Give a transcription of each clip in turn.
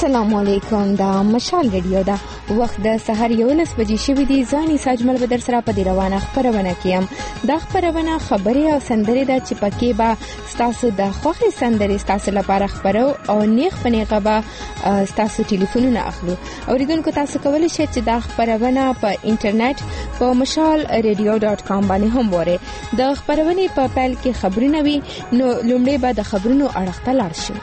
السلام علیکم. دا مشال رادیو دا وخت د سحر 11 بجې شوې دي. ځاني ساجمل بدر سره په دی روانه خبرونه کیم. دا خبرونه خبري او سندري دا چې پکې با تاسو د خوخي سندري تاسو لپاره خبرو او نیخ پنیغه با تاسو ټلیفونونه اخلو. اوریدونکو تاسو کولی شئ چې دا خبرونه په انټرنیټ په mashalradio.com باندې هم وره. د خبرونه په پیل کې خبرونه وي نو لومړی به د خبرونو اړه ته لاړ شو.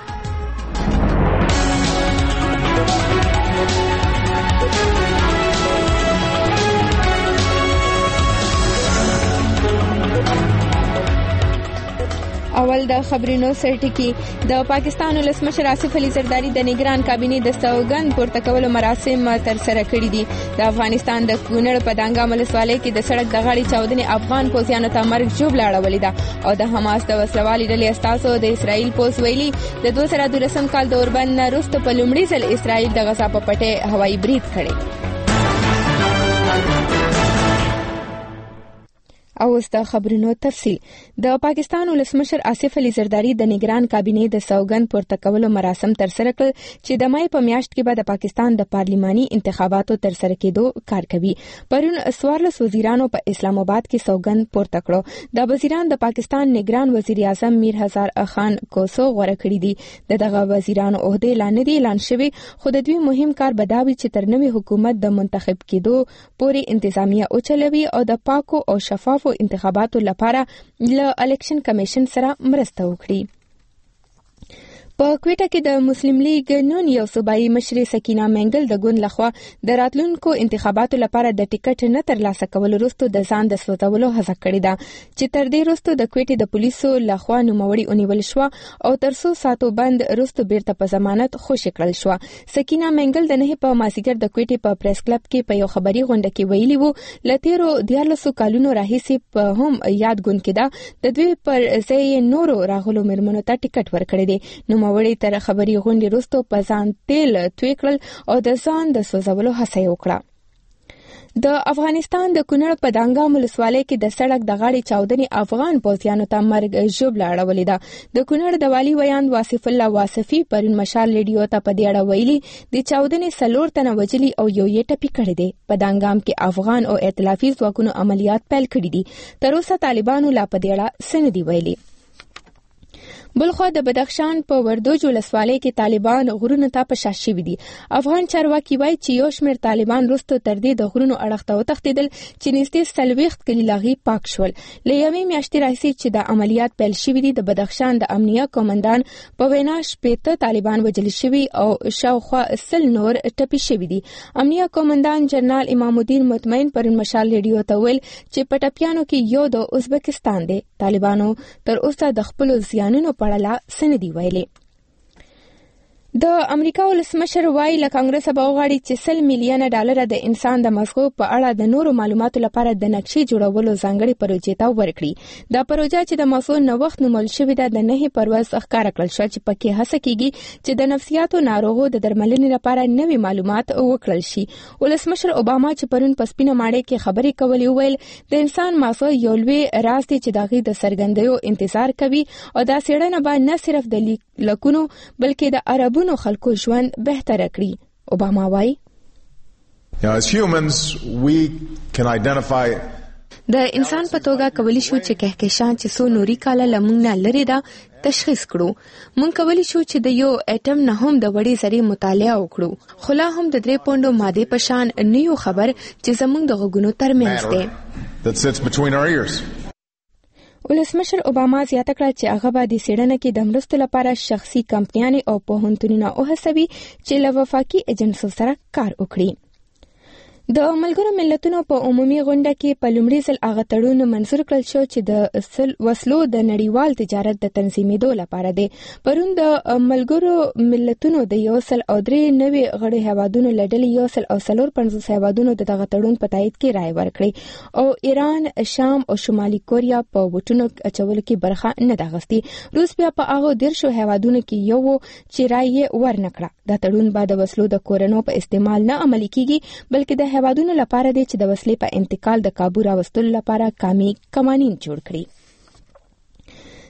اول د خبرونو سرټکی. د پاکستان ولسمشر آصف علي زرداری د نگران کابینې د سوګند پورته کولو مراسم تر سره کړي دي. د افغانستان د کونړ په دانګام ولسوالۍ کې د سړک د غاړې چاودنې افغان پوځیانو ته مرګ ژوبله اړولې ده او د حماس د وسلوالې ډلې استازو د اسرائیل پوځ ویلي د 2012 کال د اوربند وروسته په لومړي ځل اسرائیل د غزا په پټه هوایي برید کړی. او اوس د خبرونو تفصیل. د پاکستان ولسمشر آصف علي زرداری د نگران کابینې د سوګند پورته کولو مراسم تر سره کړ چې د مای په میاشت کې به د پاکستان د پارلماني انتخاباتو تر سره کېدو کار کوي. پرون 14 وزیرانو په اسلام آباد کې سوګند پورته کړو. د وزیران د پاکستان نگران وزیر اعظم میر هزار خان کوسو غوړه کړی دي. دغه وزیرانو عہده لاندې اعلان شوی خو د دوی مهم کار بداوي چې تر نوې حکومت د منتخب کېدو پورې انتظامیه او چلوي او د پاکو او شفاف انتخاباتو لپاره له الیکشن کمیشن سره مرسته وکړي. په کوټه کې د مسلم لیگ نون یو صوبایي مشر سکینه منګل د ګوند لخوا د راتلونکو انتخاباتو لپاره د ټیکټ نه ترلاسه کولو وروسته د ځان د سوځولو هڅه کړې ده چې تر دې وروسته د کوټې د پولیسو لخوا نوموړی ونیول شو او تر 100 ساعتو بند وروسته بیرته په ضمانت خوشی کړل شو. سکینه منګل د نه په مازیګر د کوټې په پریس کلب کې په یو خبري غونډه کې ویلي وو لتیرو 14 کالونو راهیسې په هم یاد ګوند کې ده د دوی پر ځای نورو راغلو مرمنو ته ټیکټ ورکړی دی. وړي تر خبري غونډې وروسته په ځان تیل توی کړل او د ځان د سوځولو هڅه وکړه. د افغانستان د کونړ په دانګام ولسوالۍ کې د سړک د غاړې چاودنې افغان پوځیانو ته مرګ ژوبله اړولې ده. د کونړ د والي ویاند واصف الله واسفي پرون مشال رادیو ته په دې اړه ویلي د چاودنې 4 تنه وجلي او یو یې ټپي کړی دی. په دانګام کې افغان او ائتلافي ځواکونو عملیات پیل کړي دي. تر اوسه طالبانو لا په دې اړه څه نه دي ویلي. بلخو د بدخشان په وردوج ولسوالۍ کې طالبان غرونو ته په شا شوي دي. افغان چارواکي وایي چې یو شمېر طالبان وروسته تر دې د غرونو اړخ ته وتښتېدل چې نږدې 40 کلي لاغي پاک شول. له یوې میاشتې راهیسې چې د عملیات پیل شوي دي د بدخشان د امنیه قومندان په وینا 15 طالبان وژل شوي او شاوخوا 100 نور ټپي شوي دي. امنیه قومندان جنرال امام الدین مطمئن پرون مشال رادیو ته ویل چې په ټپیانو کې یو د ازبکستان دی. طالبانو تر اوسه د خپل زیانونو پړلا سندي ویلي. د امریکا ولسمشر وایي له کانګرس به وغواړي چې $100 میلیونه د انسان د مغزو په اړه د نورو معلوماتو لپاره د نقشې جوړولو ځانګړي پروژې ته ورکړي. دا پروژه چې د موضوع نوښت نومول شوې ده د 9 پرواز ښکاره کړل شو چې پکې هڅه کیږي چې د نفسیاتو ناروغو د درملنې لپاره نوي معلومات وکړل شي. ولسمشر اوباما چې پرون په سپینه ماڼۍ کې خبرې کولې ویل د انسان مغز یو لوی راز دی چې دغه د سرګندیو انتظار کوي او دا څېړنه به نه صرف د لکونو بلکې د عربونو خلکو ژوند بهتر کړي. اوباما وایي as humans we can identify د انسان په توګه کولی شو چې کهکشان چې سو نوري کاله لمونږ نه لري دا تشخیص کړو. مونږ کولی شو چې د یو اټم نه هم د وړې ذرې مطالعه وکړو. خو لا هم د 3 پونډو ماده په شان نه یو خبر چې زمونږ د غوګونو ترمنځ دی. that sits between our ears. ولسمشر اوباما زیاته کړه چې هغه به د څېړنې کې د مرستو لپاره شخصي کمپنیانې او پوهنتونونه وهڅوي چې له وفاقي ایجنسیو سره کار وکړي. د ملګرو ملتونو په عمومي غونډه کې په لومړي ځل هغه تړون منظور کړل شو چې د وسلو د نړیوال تجارت د تنظیمېدو لپاره دی. پرون د ملګرو ملتونو د 103 نوي غړي هیوادونو لړلې 154 هیوادونو دغه تړون په تایید کې رائے ورکړي او ایران، شام او شمالي کوریا په وټونو اچولو کې برخه نه ده اخیستې. روس بیا په هغه 10 هیوادونو کې یو چې رائے ورنکړه. دا تړون به د وسلو د کورونو په استعمال نه عملي کیږي بلکې د هیوادونو لپاره دی چې د وسلې په انتقال د کابو راوستلو لپاره قومي قوانین جوړ کړي.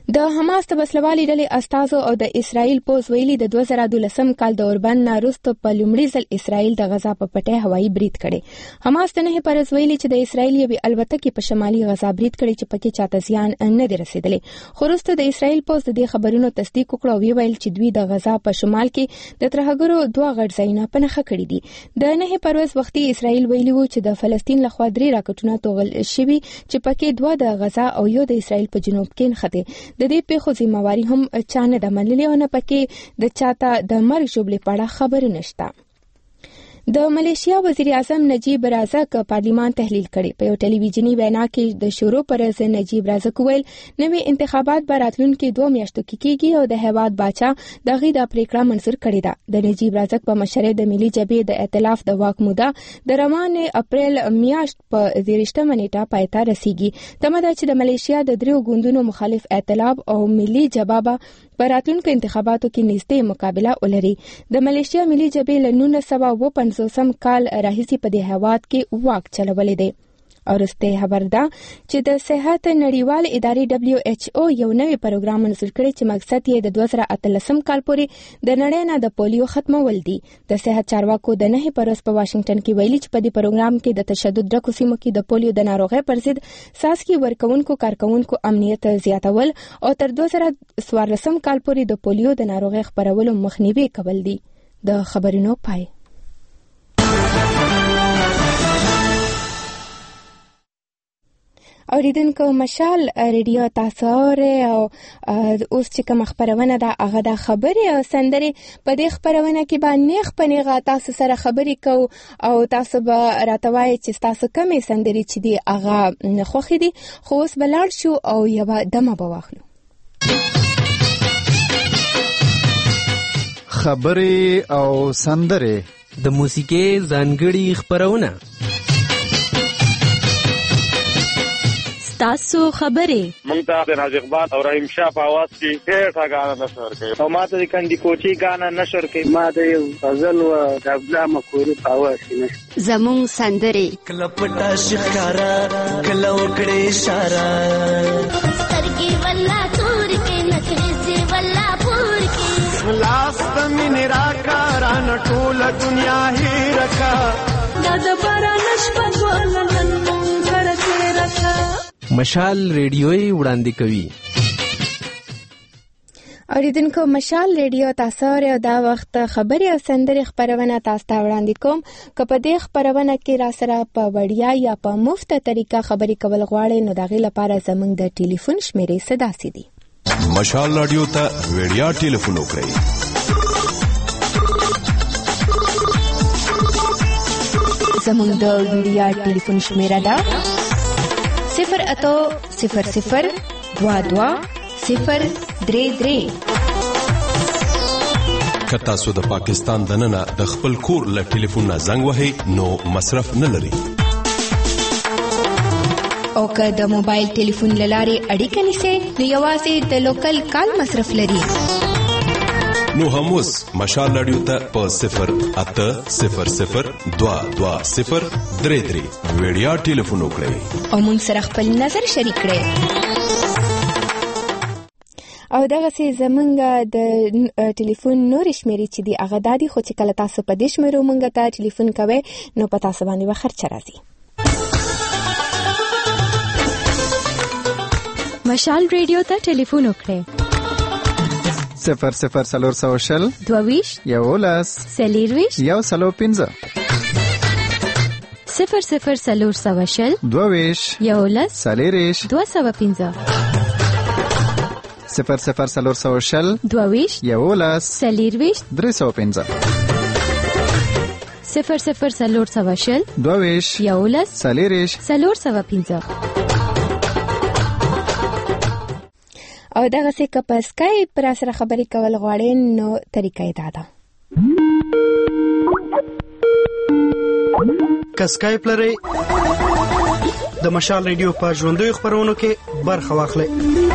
د حماس د وسلوالې ډلې استازو او د اسرائیل پوز ویلي د 2012 کال د اوربند نه وروسته په لومړي ځل اسرائیل د غزا په پټه هوایي برید کړي. حماس د 9 پرز ویلي چې د اسرائیل یوې الوتکې په شمالي غزا برید کړي چې پکې چاته زیان نه دی رسیدلی. خو وروسته د اسرائیل پوز د دې خبرونو تصدیق وکړ او ویل چې دوی د غزا په شمال کې د ترهګرو 2 غټ ځایونه په نښه کړي دي. د 9 پرز وختي اسرائیل ویلي و چې د فلسطین لخوا 3 راکټونه توغل شوي چې پکې 2 د غزا او یو د اسرائیل په جنوب کې نښته. د دې پیښو ذمہواری هم چا نه ده منلې او نه پکې د چاته د مرګ ژوبلې په اړه خبر نشته. د ملیشیا وزیر اعظم نجیب رازق پارلیمان تحلیل کړي. په یو ټلویزیونی وینا کې د شروع پر ځای نجیب رازق ویل نوې انتخابات به راتلونکي 2 میاشتو کې کیږي او د هیواد باچا دغه د پریکړه منظور کړې ده. د نجیب رازق په مشرۍ د ملي جبهې د ائتلاف د واک موده د روان اپریل میاشت په 23 نیټه پای ته رسیږي. تمه ده چې د ملیشیا د 3 ګوندونو مخالف ائتلاف او ملي جبهه په راتلونکو انتخاباتو کې نږدې مقابله ولري. د ملیشیا ملي جبهې له 1950 کال راهیسې په دې هیواد کې واک چلولې دی. او رسته خبر ده چې د صحت نړیوال ادارې WHO یو نوې پروګرام منظور کړی چې مقصد یې د 2013 کال پورې د نړۍ نه د پولیو ختمول دي. د صحت چارواکو د 9 پرز په واشنگټن کې ویلي چې په دې پروګرام کې د تشدد ډکو سیمو کې د پولیو د ناروغۍ پر ضد ساسکي ورکوونکو کارکونکو امنیت زیاتول او تر 2014 کال پورې د پولیو د ناروغۍ خپرولو مخنیوي کول دي. د خبرونو پای. اوریدونکو مشال ریډیو تاسو او اوس چې کوم خبرونه ده هغه د خبرې او سندري په دې خبرونه کې باندې خپنیغه تاسو سره خبرې کو او تاسو به راتوي چې تاسو کومې سندري چې دی هغه خوخي دي. خو اوس بلار شو او یو دمه به واخلو. خبرې او سندري د موسیقي ځانګړي خبرونه. تاسو خبرې مونږ ته د ناز اقبال او رحیم شاه په आवाज کې ډېر غانا نشر کوي او ماته د کندي کوچي غانا نشر کوي. ما د یو غزل او د ابلا مخوري په आवाज کې زمون سندري کلپټا شکارا کلو کړي اشاره سترګي ولا تور کې نخري سي ولا پور کې لاس پمن راکا ران ټول دنیا هي رکا د بارانش په ولنن مونږ کړه رکا. مشال ریډیوي وړاندې کوي. اوریدونکو مشال ریډیو تاسو او دا وخت خبري او سندري خبرونه تاسو ته وړاندې کوم. که په دې خبرونه کې را سره په وړیا یا په مفت طریقه خبري کول غواړئ نو دغه لپاره زموږ د ټلیفون شمیرې صدا سي دي. مشال رادیو ته وړیا ټلیفون وکړئ. زموږ د وړیا ټلیفون شمیره ده 08000220033. که تاسو د پاکستان دننه د خپل کور له ټلیفون نه زنګ وهئ نو مصرف نه لري. او که د موبایل ټلیفون لارې اړیکه نیسئ نو یوازې د لوکل کال مصرف لري. نو هم اوس مشال رادیو ته په 08000220033 وړیا ټلیفون وکړئ او مونږ سره خپل نظر شریک کړئ. او دغه سي زمونږ د ټلیفون نور شمیرې چې دی هغه دادي خو چې کله تاسو په دې شمیرو مونږ ته ټلیفون کوئ نو په تاسو باندې به خرچ راځي. مشال ریډیو ته ټلیفون وکړئ 00400 22 یولس سلیرویش یو سلو 15 00400 22 یولس سلیریش 215 00400 22 یولس سلیرویش 315 00400 22 یولس سلیریش 315. او دغه څه که په اسکایپ پر سره خبرې کول غواړئ نو طریقه یې دا ده. که اسکایپ لرئ د مشال ریډیو په ژوندیو خبرونو کې برخه واخلئ.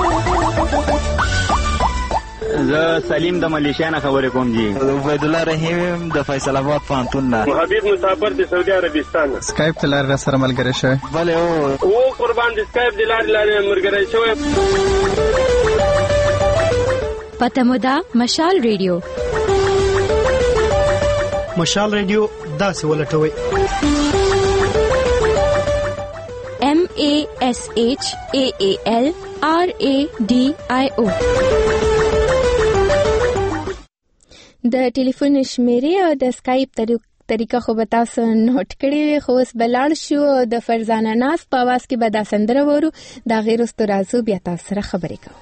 زه سلیم د ملیشیا نه خبرې کوم جی. عبید الله رحیم د فیصل آباد پوهنتون نه. حبیب مسافر د سعودي عربستان. اسکایپ ته لار سره ملګری شوی. بله او قربان د اسکایپ د لارې ملګری شوی. پته مو ده مشال ریډیو. مشال ریډیو داسې ولټوي: MASHAALRADIO. د ټلیفون شمیرې او د اسکایپ طریقه خو به تاسو نوٹ کړی وي، خو اوس به لاړ شو د فرزانه ناز په اواز کې به دا سندره وورو. دا غیر وروسته راځو بیا تاسو سره خبرې کوو.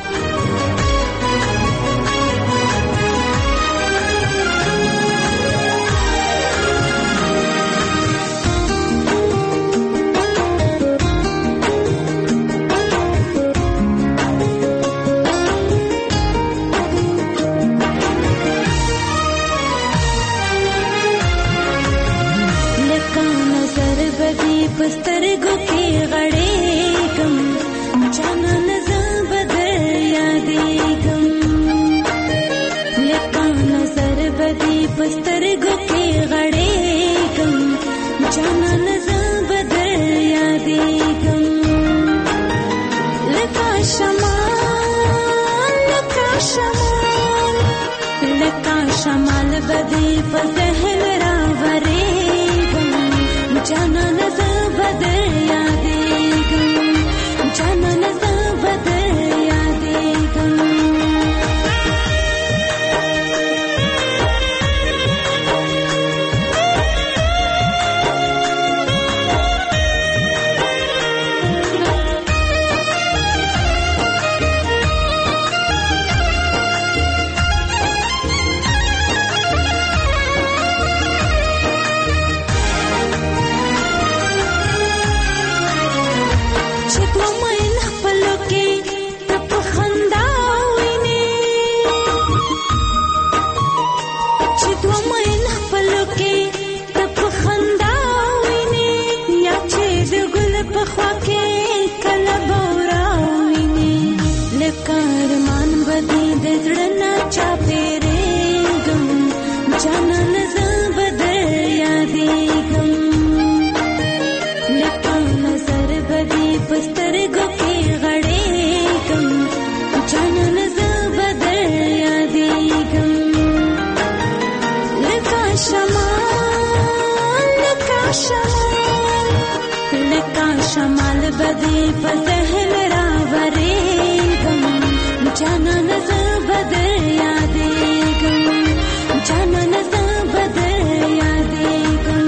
پسترګو کې غړېږم چانه نظر بدل یادېږم لکه نظر بدی پسترګو کې غړېږم چانه نظر بدل یادېږم لکه شمال شمال بدی په ذهن راورېږم چانه نظر بدل یادېږم چانه نظر بدل یادېږم شمال بدی په ذهن راورېږم چانه نظر بدل یادېږم چانه نظر بدل یادېږم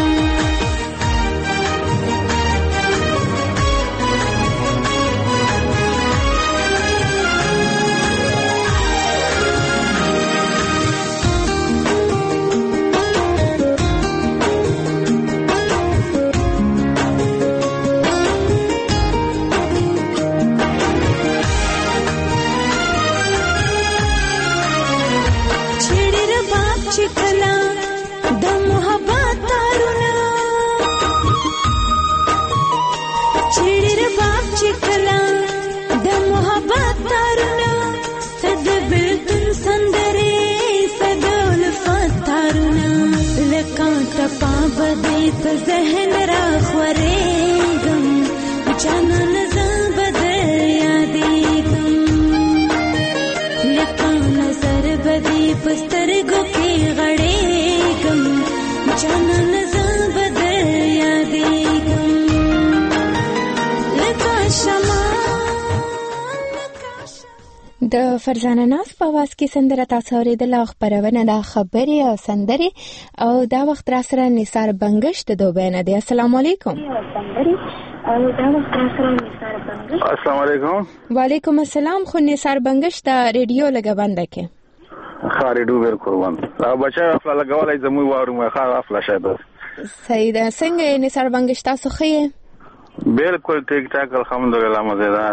ذهن را خورېږم چانه نظر بدل یادېږم لکه نظر بدی په سترګو کې غړېږم چانه نظر بدل یادېږم لکه شمال. د فرزانه ناز په اواز کې سندره تاسو اورېدله. خپرونه د خبرې او سندرې او دا وخت را سره نثار بنگش د دوبۍ نه دی. السلام علیکم. السلام علیکم. وعلیکم السلام. خو نثار بنگش د ریډیو لګه بنده کې خاریډو بالکل وند بچا خپل لګولای زموږ وارو خا خپل شه ده. صحیح ده. څنګه نثار بنگش تاسو خې؟ بالکل ټیک ټاک الحمدلله مزیدار.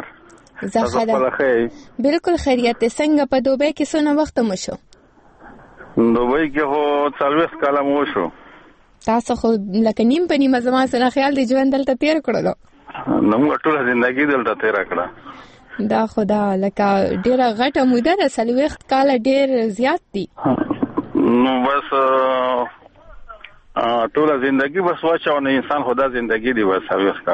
بالکل خیریت. څنګه په دوبۍ کې څونه وخت مو شو؟ دوبۍ کې هو 40 کاله مو شو. تاسو خو لکه نیم په نیمه زما سره خیال دی ژوند دلته تیر کړلو. نو ټول ژوندۍ دلته تیر کړه. دا خدا لکه ډیره غټه موده ده. 40 کاله ډیر زیات دي. نو بس ټول ژوندۍ بس واچو نه انسان خدا ژوندۍ دی بس 40 کاله.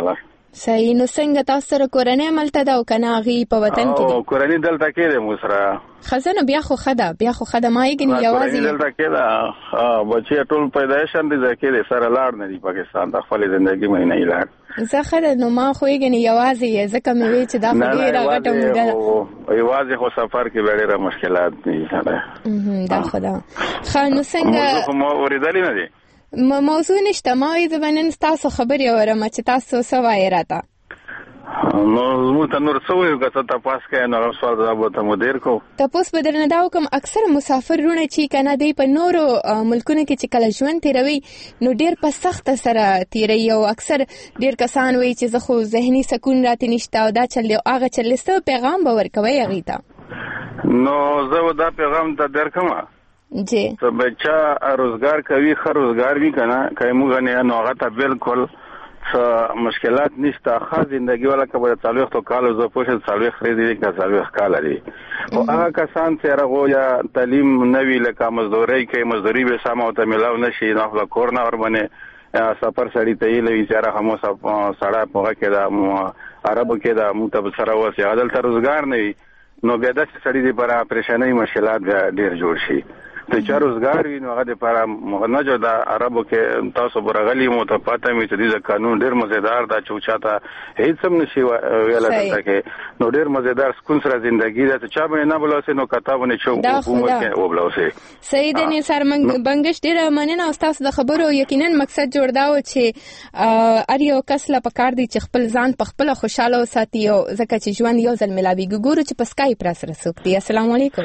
صحیح. نو څنګه تاسو سره کورنۍ عملته ده او کنه هغه په وطن کې دي؟ کورنۍ دلته کې ده مو سره. خزانه بیا خو خدا ما یې ګنې یوازې دلته کې ده. بچي ټول پیدایش هم دي ځکه دې سره لاړ نه دي پاکستان د خپل ژوندۍ مې نه لاړ. زه خره نو ما خو یې ګنې یوازې ځکه مې وی چې دا خو ډېره غټه موده ده. یوازې خو سفر کې ډېر مشکلات دي سره. دا خدا. خا نو څنګه مو ورېدلې نه دي؟ موضوع نشته. ما وی زبنن تاسو خبرې اورم چې تاسو څه وایې راته. نو موږ ته نور څه وایو که څه تاسو کې نو سوال دا به ته مدیر کو تاسو به درنه دا کوم اکثر مسافرونه چې کنه دی په نورو ملکونو کې چې کله ژوند تیروي نو ډیر په سخت سره تیروي او اکثر ډیر کسان وایي چې زه خو ذهني سکون راته نشته او دا چل هغه چلسته پیغام به ورکوي هغه ته. نو زه دا پیغام ته درکم جی ته بچا روزګار کوي خو روزګار وی کنه کای موږ نه نو هغه ته بالکل مشکلات نشته. خاص زندگی والا کبه تعلق تو کال زو پوښتنه تعلق خریدي کا تعلق کال لري او هغه کسان چې هغه یا تعلیم نوی لکه مزدوري کوي مزدوري به سم او ته ملاو نشي نو خپل کورنا ور باندې سفر سړی ته لوي چې هغه مو سړی په کې دا عربو کې دا مو ته سره وسی عدالت روزګار نه وي نو بیا د سړی لپاره پریشانای مشکلات ډیر جوړ شي. ته چې روزګار وي نو هغه لپاره نه جو دا عربو کې تاسو برغلی مو ته پاتې می چې د قانون ډیر مزیدار دا چوچاته هیڅ هم نشي ویل راته نو ډیر مزیدار سکون سره ژوندۍ ده چې چا به نه بلوسه نو کتابونه چو حکومت کې وبلوسه. سید نه سر بنگش ډیر مننه او تاسو د خبرو یقینا مقصد جوړ دا و چې ار یو کس لا پکار دی چې خپل ځان په خپل خوشاله وساتي او ځکه چې ژوند یو ځل ملاوي ګورو چې په سکایپ را سره سوکتي. السلام علیکم.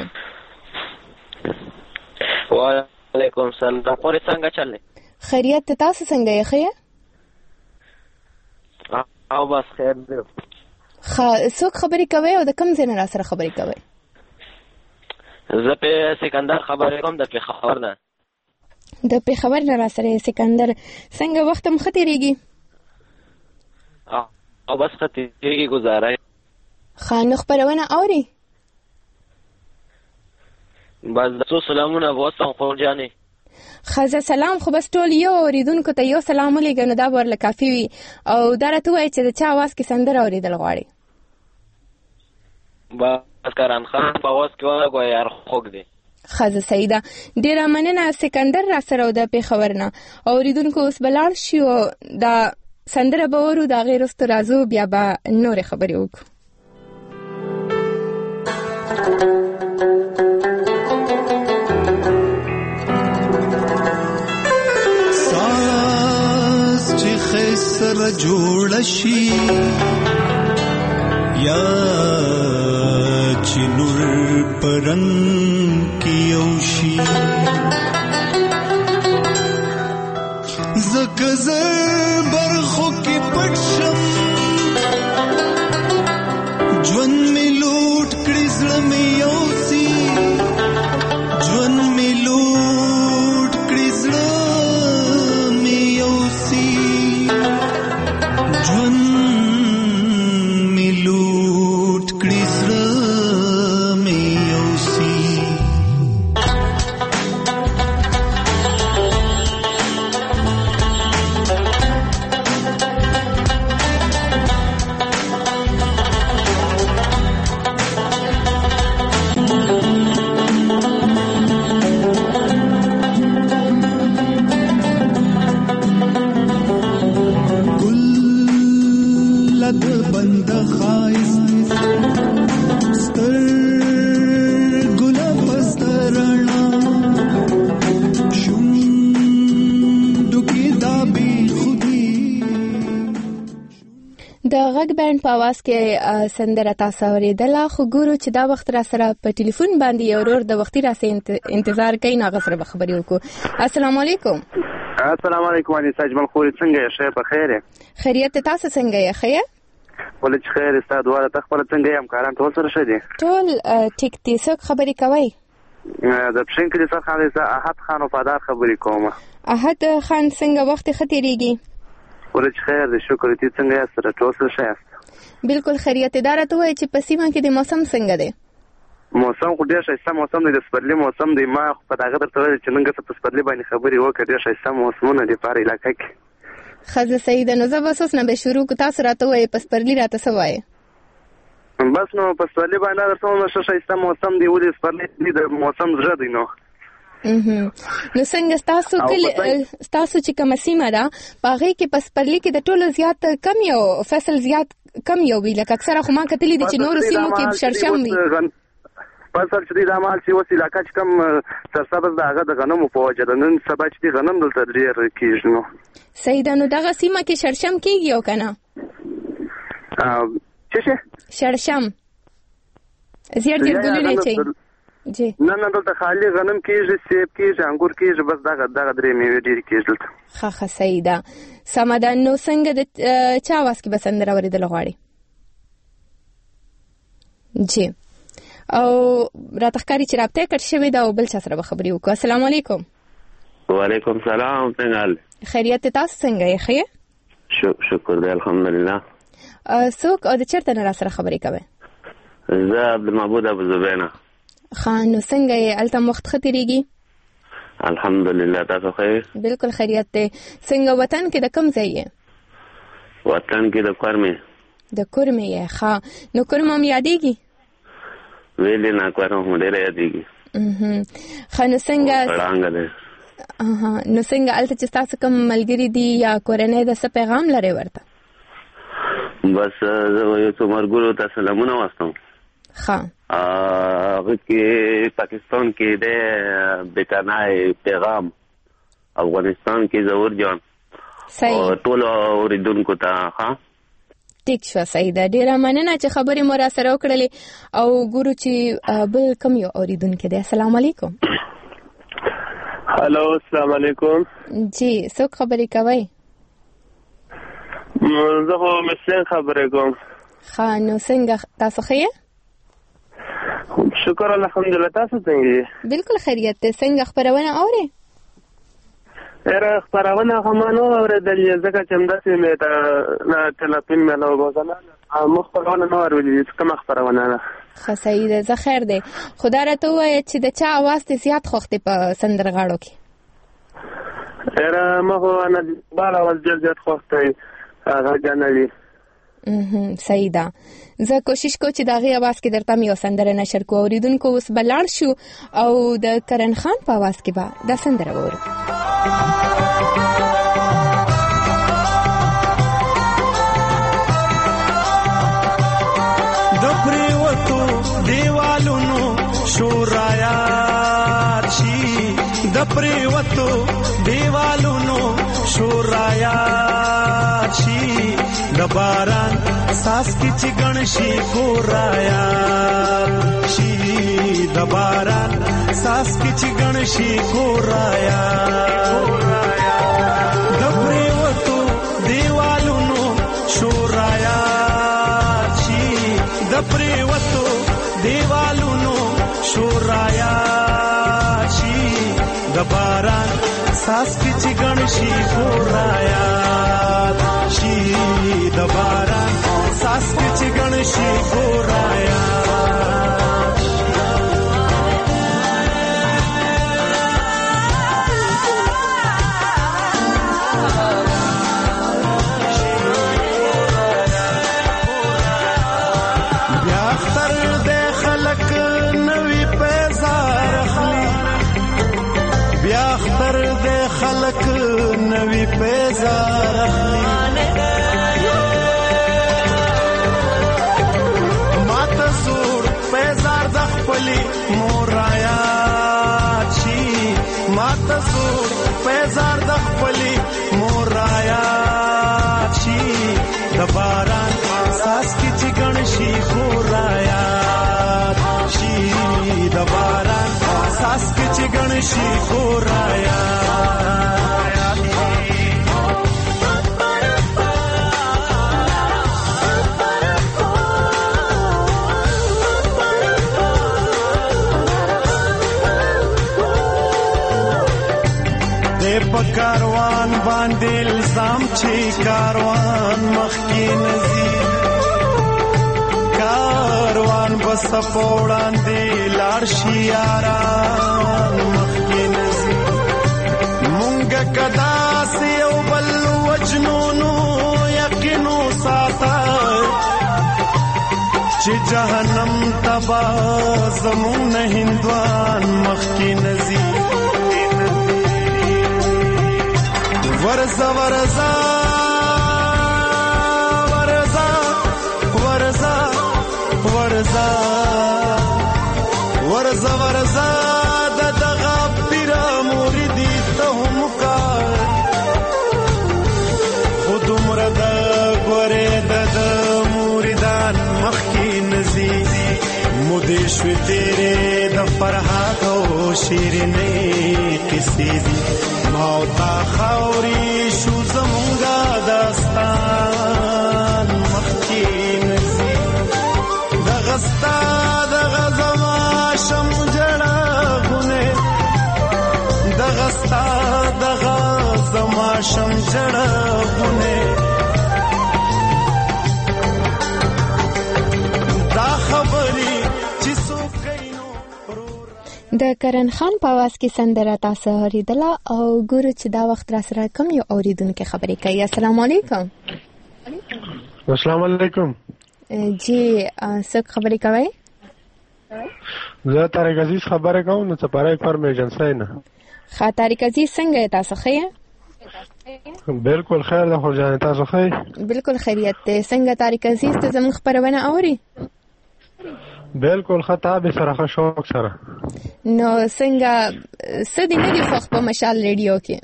وعلیکم السلام. راپورې څنګه چلې؟ خیریت ته تاسو څنګه یې خیر؟ او بس خیر دی. څوک خبرې کوي او د کوم ځای نه را سره خبرې کوي؟ زه په سکندر خبرې کوم د پېښور نه. د پېښور نه را سره سکندر څنګه وخت مخ تیریږي؟ او بس تیریږي گزاره. خانو خبرونه اوري؟ بس څو سلامونه واسم خور جانې. خزه سلام خو بس ټول یو اوریدونکو ته یو سلام ولېږه نو دا ورله کافي وي او دا راته وایي چې د چا اواز کې سندره اورېدل غواړي؟ بس کران خان په اواز کې وایي یار خوږ دی. خزه سیده ډېره مننه سکندر را سره او د پېښور نه اوریدونکو اوس به لاړ شي او دا سندره به اورو د هغې وروسته راځو بیا به نورې خبرې وکړو. سره جوړ شي یا چې نور پرن کې او شي زکه زبر خو کې پټ شم ژوند می لوټ کړی زړه می اوسي ژوند می لوټ کړی زړه می اوسي ژوند می لوټ کړی زړه می اوسي غږ بند په आवाज کې سندره تاسو اوریدله خو ګورو چې دا وخت را سره په ټلیفون باندې یو ورور د وختي را سره انتظار کوي ناغه سره خبرې وکړو. السلام علیکم. السلام علیکم علي سجمل خوري څنګه یې شه په خیر؟ خیریت تاسو څنګه یې خیر؟ ولې خیر استاد واره تخبر څنګه یم کاران ټول سره شه دي؟ ټول ټیک دي څوک خبرې کوي؟ د پښین کې څه خالص احد خان وفادار خبرې کوم. احد خان څنګه وخت خطرېږي؟ ولې خیر دې شکر دې څنګه یې سره ټول سره شه؟ بالکل خیریت دار ته وای چې په سیمه کې د موسم څنګه دی؟ موسم خو ډېر ښایسته موسم دی د سپرلي موسم دی. ما په دغه درته ویل چې نن څه په سپرلي باندې خبرې وکړې ډېر ښایسته موسمونه دي په هر علاقه کې. خزه سیده نو زه بس اوس نه به شروع کو تاسو راته وایي پسپرلی راته څه وایي بس نو پسپرلی باندې درته نو ښایسته موسم دی ولې پسپرلی د موسم زړه دی نو نو څنګه ستاسو چې کومه سیمه ده په هغې کې پسپرلی کې د ټولو زیات کم یو فصل زیات کم یو وي لکه اکثره خو ما کتلي دي چې نورو سیمو کې شړشم وي فصل چې دی دا مال چې اوس علاقه چې کوم سرسبز د هغه د غنمو په وجه د نن سبا چې دی غنم دلته ډېر کېږي نو صحیح ده نو دغه سیمه کې شړشم کېږي او که نه څه شی شړشم زیات ګلونه اچوي جی نه دلته خالي غنم کېږي سیب کېږي انګور کېږي بس دغه درې میوې ډېرې کېږي دلته ښه صحیح ده سمه ده نو څنګه د چا اواز کې به سندره اورېدل غواړې جی او راته ښکاري چې رابطه یې کټ شوې ده او بل چا سره به خبرې وکړو السلام علیکم وعلیکم سلام څنګه حال خیریت دی تاسو څنګه یې ښه یې شکر دی الحمدلله څوک او د چېرته نه را سره خبرې کوئ زه عبدالمعبود ابو زبینه ښه نو څنګه یې هلته وخت ښه تېرېږي الحمدلله تاسو ښه یې بلکل خیریت دی څنګه وطن کې د کوم ځای یې وطن کې د کورمې د کورمې یې ښه نو کورمه هم یادېږي ویلې نه کورمه هم ډېره یادېږي ښه نو څنګه ړانګه دی نو څنګه هلته چې ستاسو کوم ملګري دي یا کورنۍ د څه پیغام لرئ ورته بس زه یو څو ملګرو ته سلامونه واستم ښه هغه کې پاکستان کې د بیتانای پیغام افغانستان کې ظهور جان صحیح ټول اوریدونکو ته ښه ټیک شو صحیح ده ډېره مننه چې خبرې مو را سره وکړلې او ګورو چې بل کوم یو اوریدونکی دی السلام علیکم هلو السلام علیکم جی څوک خبرې کوئ زه خو مسلم خبرې کوم ښه نو څنګه تاسو ښه یې شکر الحمدلله تاسو څنګه یې بلکل خیریت دی څنګه خپرونه اورئ یاره خپرونه خو ما نه اورېدلې ځکه چې همداسې مې ته تلیفون مې نه وګوزله موږ خپرونه نه اورېدلې کومه خپرونه ده ښه صحیح ده زه خیر دی خو دا راته ووایه چې د چا اواز دې زیات خوښ دی په سندرغاړو کې یاره ما خو نجیبال اواز ډېر زیات خوښ دی هغه جانوي صحیح ده زه کوشش کوم چې د هغې اواز کې درته یو سندره نشر کړو اورېدونکو اوس به لاړ شو او د کرن خان په اواز کې به دا سندره واورو د پریوتو دیوالونو شورایات شي د پریوتو دیوالونو شورایات شي د باران ساس کی چې گنشي ګورایات شي د باران ساس کی چې گنشي ګورایات د پریوتو دیوالونو شورایات شي د پریوتو دیوالونو شورایات شي د باران ساس کی چې گنشي ګورایات شي د باران ساس کی چې گنشي ګورایات خلق نوی پیزار مات زور پیزار دخپلی مورایات شي مات زور پیزار دخپلی مورایات شي د باران ساس کی چې گنشي ګورایات شي د باران ساس کی چې گنشي ګورایات کاروان باندې الزام چې کاروان مخکې نزي کاروان بس پوړان دی لاړ شي یاران مخکې نزي مونږ کدا سي او بل وجنو چې جهنم تبا زمون هندوان مخکی نزی ورزا ورزا ورزا ورزا ورزا ورزا ورزا د دغه پیر مریدی ته هم کار خود مرد ګوره د مریدان مخکی نزی مودې شوي تیرې د فرهاد او شیرینې کیسې دي ما او تا خاورې شو زمونږه داستان مخکی نزی دغه ستا دغه زما شم جړغونه دغه ستا دغه زما شم جړغونه د کرن خان په आवाज کې سندره تاسو اوریدله او ګورو چې دا وخت را سره کوم یو اوریدونکو خبرې کوي. السلام علیکم. السلام علیکم. جی څوک خبرې کوي؟ زه طارق عزیز خبرې کوم نو سپاره فرم ایجنسی نه. ښه طارق عزیز څنګه تاسو ښه؟ بالکل خیر ده خو جان تاسو ښه؟ بالکل خیریت ده. څنګه طارق عزیز ته زموږ خبرونه اوري؟ بالکل خطا به سره شوق سره. نو څنګه سدي نه دی خو په مشال ریډیو کې؟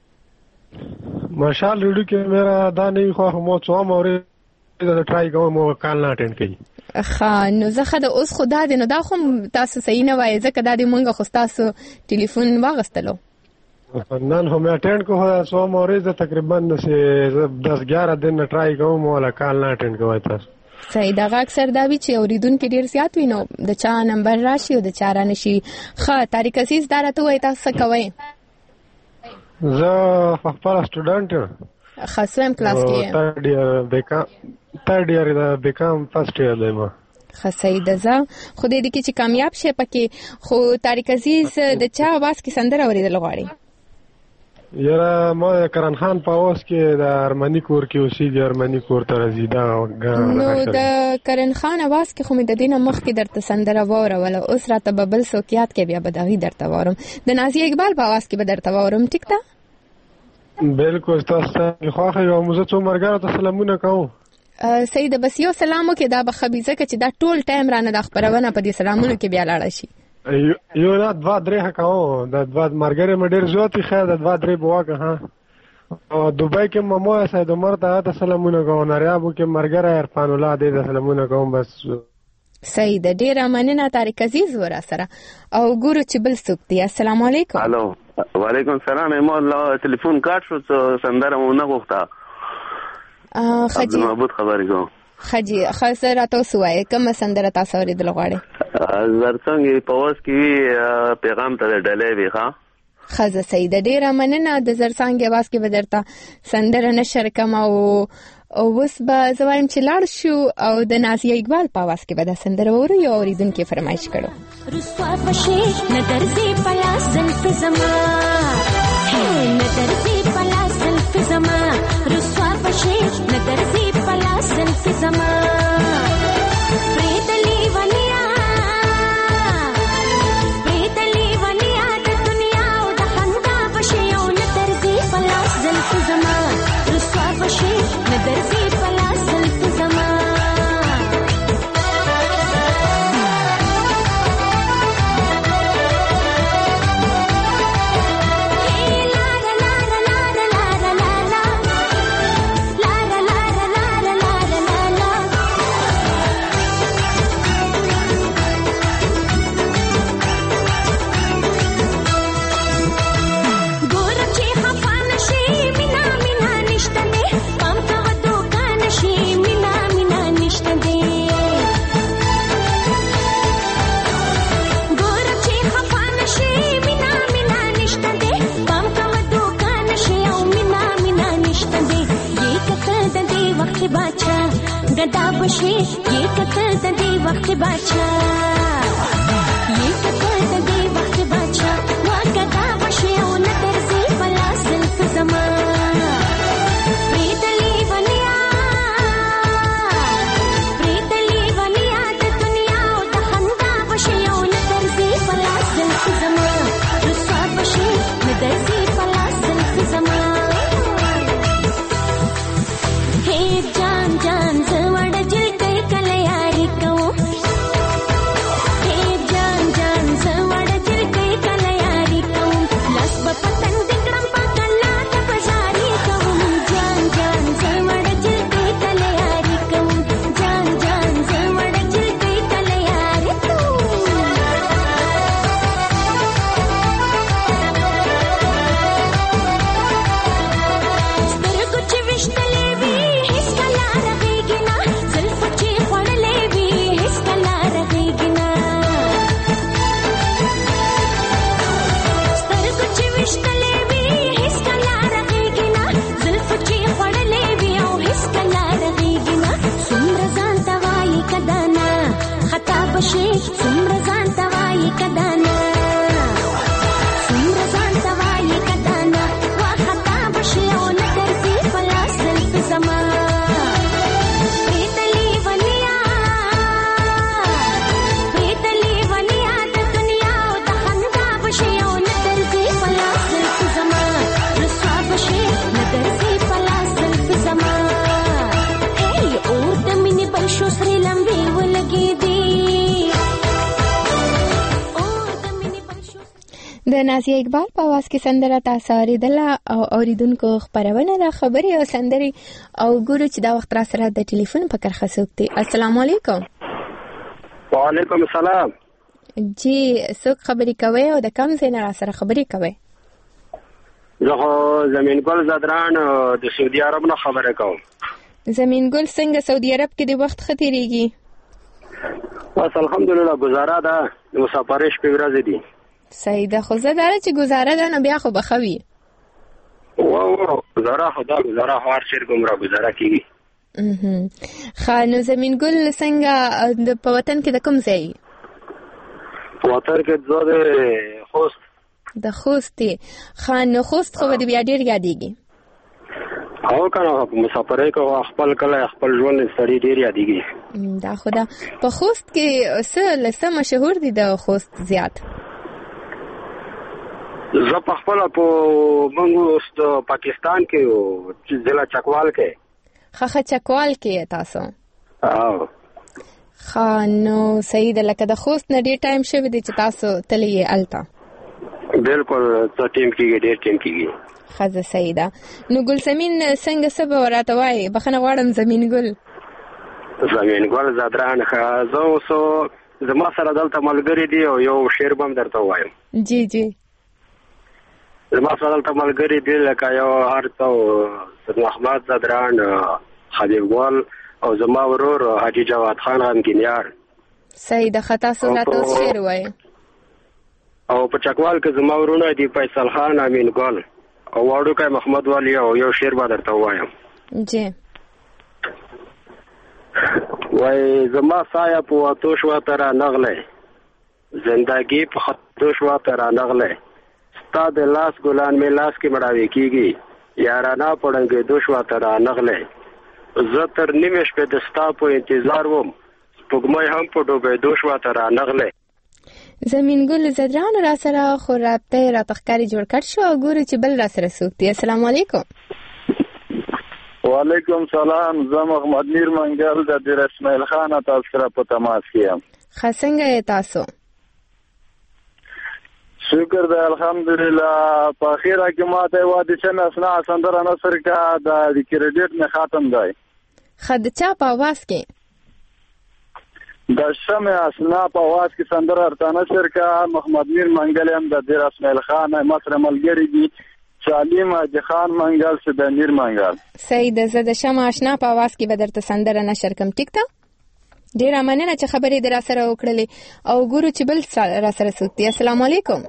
مشال ریډیو کې میرا دا نه خو مو څو موري دا ټرای کوم مو کال نه اټینډ کړي. ښه نو زه خو د اوس خدا دې نو دا خو تاسو صحیح نه وایي ځکه دا دې مونږ خو تاسو ټلیفون واغستلو نن هم اټینډ کوه څو موري زه تقریبا 10-11 دن ټرای کوم ولا کال نه اټینډ کوي تاسو. صحیح دا اکثر دا وی چې اوریدونکو ډیر زیات وینو د چا نمبر راشي او د چا را نشي. ښه طارق عزیز دا راته وای تاسو کوي؟ زه خپل سټوډنټ یم. خاصم کلاس کې یم. تھرد ایئر دا بیکام فرست ایئر دی ما. ښه صحیح ده. زه خو دې کې چې کامیاب شې پکې خو طارق عزیز د چا आवाज کې سندره اوریدل غواړي؟ یاره ما کرن خان په اوس کې د ارمنی کور کې اوسېږي ارمنی کور ته راځي دا نو د کرن خان आवाज کې خو مې د دینه مخ کې درته سندره واوروله اوس راته ببل سوکیات کې بیا به دغه درته واورم د نازیه اقبال په आवाज کې به درته واورم. ټیک ده؟ بالکل تاسو خوښه یو موزه څو مرګره ته سلامونه کوم. سید بس یو سلامو کې دا به خبيزه کې چې دا ټول ټایم رانه د خبرونه په دې سلامونو کې بیا لاړ شي. یو نه 2-3 کاو د 2 مرګره مډیر زوتی خیر د 2-3 بواګه ها او دوبای کې ممو سید عمر ته سلامونه کوم نریابو کې مرګره عرفان الله دې سلامونه کوم بس. سید ډیر مننه طارق عزیز ورا سره او ګورو چې بل څوک دی. السلام علیکم. الو وعلیکم السلام. ما الله ټلیفون کاټ شو سندره مو نه غوښتا. خجی محمود خبرې کوم. خجی خاصه راته سوای کوم سندره تاسو اوریدل غواړي؟ زرڅنګ په واس کې پیغام ته ډلې وی ښا خزه سید ډیره مننه د زرڅنګ आवाज کې بدرته سندره نشر کم او اوس به زوایم چې لاړ شو او د نازیه اقبال په आवाज کې به د سندره ورو یو اوریدونکو فرمایش کړو. رسوا پښې نظر زی پلا زلف زما نظر زی پلا زلف زما رسوا پښې نظر زی پلا زلف زما پریدلی ونیا پریدلی ونیا د دنیا او د خندا پښې او نظر زی پلا زلف زما رسوا پښې نظر زی پلا زلف زما गदा बशे ये कतर दे वक्त बाचा ये कतर दे वक्त बाचा वा गदा बशे ओ नजर से पला जुल्फ जमा प्रीतली वनिया د نازیه اقبال په आवाज کې سندره تاسو اوریدله او اوریدونکو خبرونه د خبري او سندري او ګورو چې دا وخت را سره د ټلیفون په کرخه سوکتي. السلام علیکم. وعلیکم السلام. جی څوک خبري کوي او د کوم ځای نه را سره خبري کوي؟ زه زمین ګل زدران د سعودي عرب نه خبره کوم. زمین ګل څنګه سعودي عرب کې د وخت خطرېږي؟ بس الحمدلله گزاره ده، مسافرش په ورځ دي. صحیح ده، خو زه دا چې گزاره ده نو بیا خو بخوي. واو گزاره خدا گزاره هر چیر ګمرا گزاره کیږي. خانو زمین ګل څنګه په وطن کې د کوم ځای؟ په وطن کې د خوست. د خوست دی. خانو خوست خو د بیا ډیر یادېږي. او کنه مسافرې کو خپل کله خپل ژوند سړي ډیر یادېږي. دا خدا په خوست کې څه لسه مشهور دي د خوست زیات؟ زه په خپل په منګو پاکستان کې او ضلع چکوال کې. خخه چکوال کې تاسو؟ او خانو صحیح ده، لکه د خوست نه ډیر ټایم شوی دی چې تاسو تللی الته. بالکل څه ټیم کېږي، ډیر ټیم کېږي. خزه صحیح ده. نو ګل زمین څنګه څه به راته وایي؟ بخښنه غواړم زمین ګل. زمین ګل زدران زه اوس زما سره دلته ملګري دي او یو شعر به هم درته ووایم. جی جی. زما سره دلته ملګري دي لکه یو هرڅه سید محمد زدران، حبیب ګل او زما ورور حاجي جواد خان غمګینیار. صحیح ده، تاسو راته اوس شعر وایي. او په چکوال کې زما ورونه دي فیصل خان، امین ګل او واړوکی محمد والی او یو شعر به درته ووایم. جی. وای زما سایه په واتو شوه ته رانغلی، زندګي په خطو شوه ته رانغلی، ستا د لاس ګلان مې لاس کې مړاوې کېږي، یارانه په ړنګېدو شوه ته رانغلی، زه تر نیمې شپې د ستا په انتظار وم، سپوږمۍ هم په ډوبېدو شوه ته رانغلی. زمین ګل زدران را سره خو رابطه راته ښکاري جوړ کړ شو او ګورو چې بل را سره څوک دی. السلام علیکم. وعلیکم سلام. زه محمد میر منګل د دیر اسماعیل خان تاسو سره په تماس کې یم. ښه څنګه یې تاسو؟ شکر ده الحمدلله. په اخیره کې ماته وادي چې اسنا سندره نصر کا د کریډټ نه ختم دی. ښه د چا په आवाज کې؟ د شمع اسنا په आवाज کې سندره ارته نصر کا. محمد میر منګل هم د دیر اسماعیل خان مصر ملګری دي. سالم حاجی خان منګل سے د میر منګل. صحیح ده، زه د شمع آشنا په आवाज کې به درته سندره نشر کوم. ټیک ده، ډیره مننه چې خبرې در سره وکړلې او ګورو چې بل را سره څوک دی. السلام علیکم.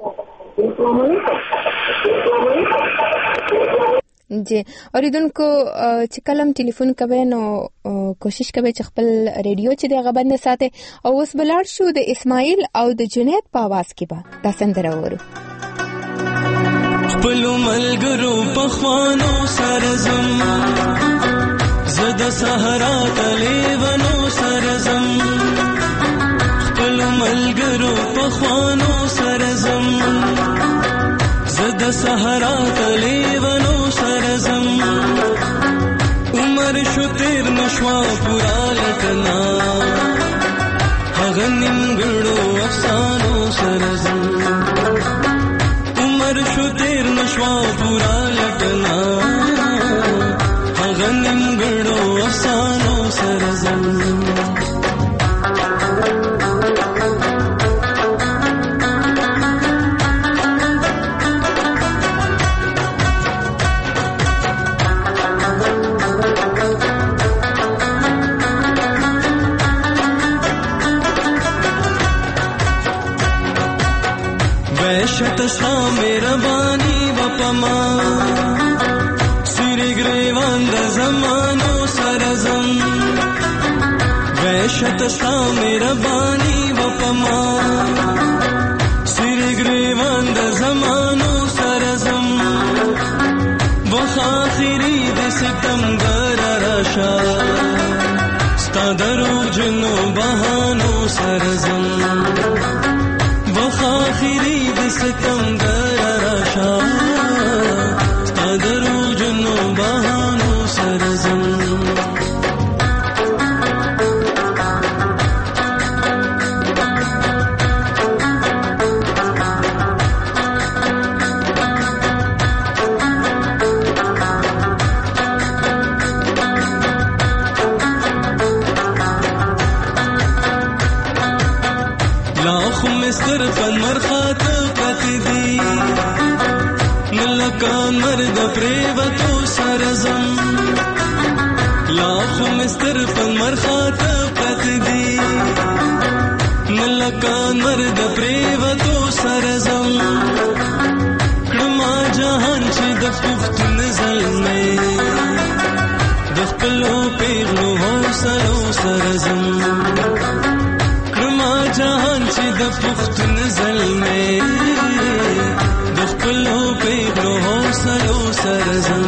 جی اوریدونکو چې کلم ټلیفون کوي نو کوشش کوي چې خپل ریډیو چې دغه بند ساتي. او اوس بلار شو د اسماعیل او د جنید په आवाज کې به دا سندره وورو. خپل ملګرو په خوانو سرزم، زد صحرا تلیونو سرزم، خپل ملګرو په خوانو سرزم، زد صحرا تلیونو سرزم، عمر شو تیر نشوا پورا لکنا، هغه نیمګړو افسانو سرزم، عمر شو تیر نشوا پورا لکنا، هغه نیمګړو افسانو سرزم. وحشت ستا مهرباني وپما، سری گریوان د زمانو سرزم، وحشت ستا مهرباني وپما، سری گریوان د زمانو سرزم، وخ آخری د ستمګر راشا، ستا درو جنو بهانو سرزم، وخ آخری د ستمګر راشا، ستا درو جنو بهانو سرزم. مستر پن مرخات پرتدی نلکان مرد پریوتو سرزم لاخو مستر پن مرخات پرتدی نلکان مرد پریوتو سرزم کړما جهان چې د پښتون زلمې د خپلو پیغلو حوصلو سره زم کړما جهان چې د پښتون زلمې د خپلو پیغلو حوصلو سره زم